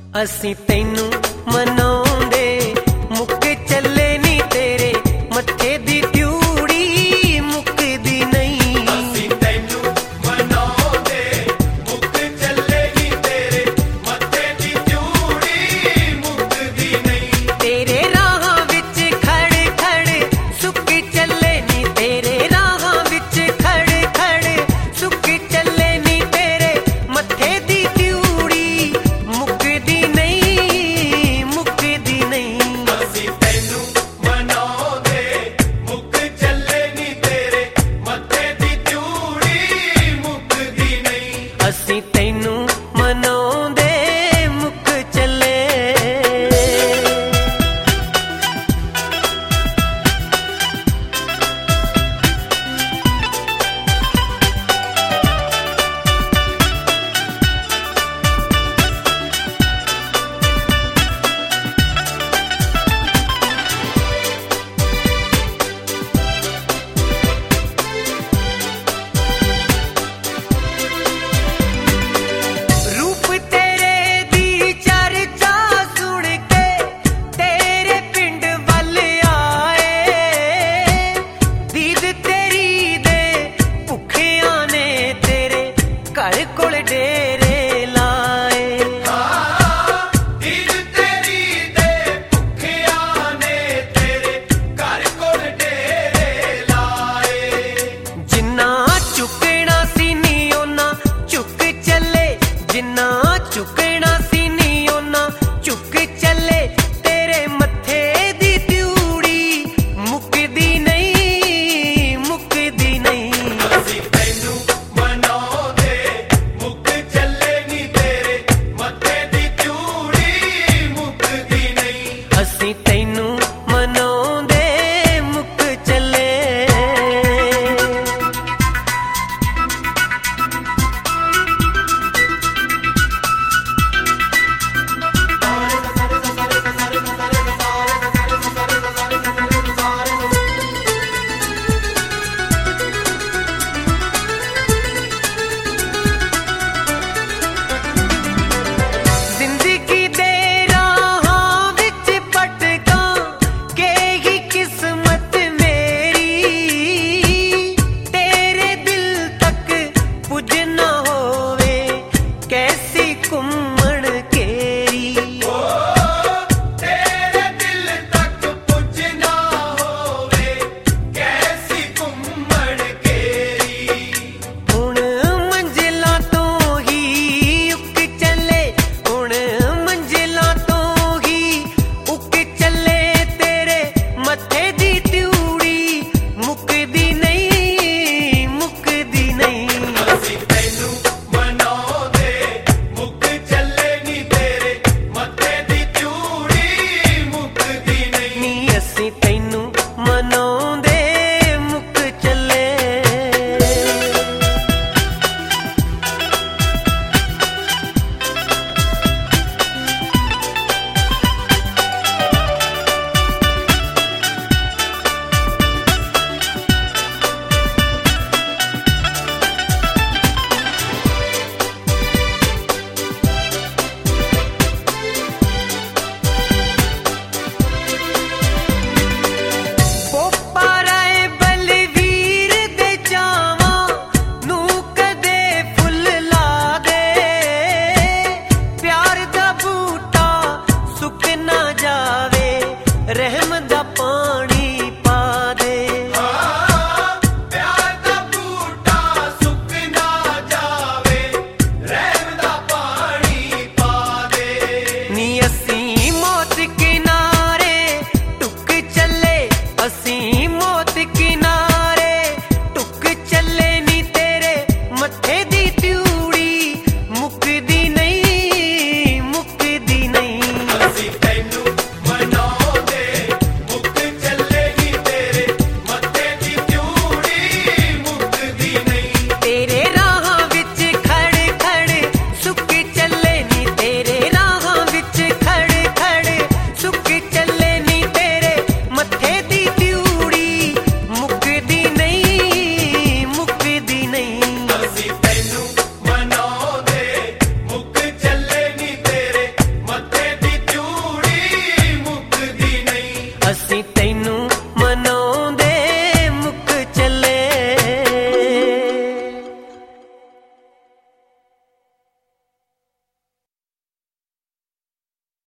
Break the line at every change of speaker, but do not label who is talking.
ਅਸੀਂ ਤੈਨੂੰ ਮਨਾਉਂਦੇ ਮੁੱਕ ਚੱਲੇ ਨੀ ਤੇਰੇ ਮੱਥੇ ਦੀ ਤਿਊੜੀ ਮੁੱਕਦੀ ਨਹੀਂ।
ਅਸੀਂ ਤੈਨੂੰ ਮਨਾਉਂਦੇ ਮੁੱਕ ਚੱਲੇ ਨੀ ਤੇਰੇ ਮੱਥੇ ਦੀ ਤਿਊੜੀ ਮੁੱਕਦੀ ਨਹੀਂ।
ਤੇਰੇ ਰਾਹਾਂ ਵਿੱਚ ਖੜ ਖੜ ਸੁੱਕ ਚੱਲੇ ਨੀ ਤੇਰੇ ਰਾਹਾਂ ਵਿੱਚ ਖੜ ਖੜ ਸੁੱਕ ਚੱਲੇ ਨੀ ਤੇਰੇ ਮੱਥੇ ਦੀ ਤਿਊੜੀ ਮੁੱਕਦੀ ਨਹੀਂ ਮੁੱਕਦੀ ਨਹੀਂ।
ਅਸੀਂ ਤੈਨੂੰ ਮਨਾਉਂਦੇ ਮੁੱਕ ਚੱਲੇ ਨੀ ਤੇਰੇ ਮੱਥੇ ਦੀ ਤਿਊੜੀ ਮੁੱਕਦੀ ਨਹੀਂ।
ਅਸੀਂ ਤੈਨੂੰ ਮਨਾਉਂਦੇ ਮੁੱਕ ਚੱਲੇ। ਰੂਪ ਤੇਰੇ ਦੀ ਚਰਚਾ ਸੁਣ ਕੇ ਤੇਰੇ ਪਿੰਡ ਵੱਲ ਆਏ। ਦੀਦ ਤੇਰੀ ਦੇ ਭੁੱਖਿਆਂ ਨੇ ਤੇਰੇ ਘਰ ਕੋਲ ਡੇ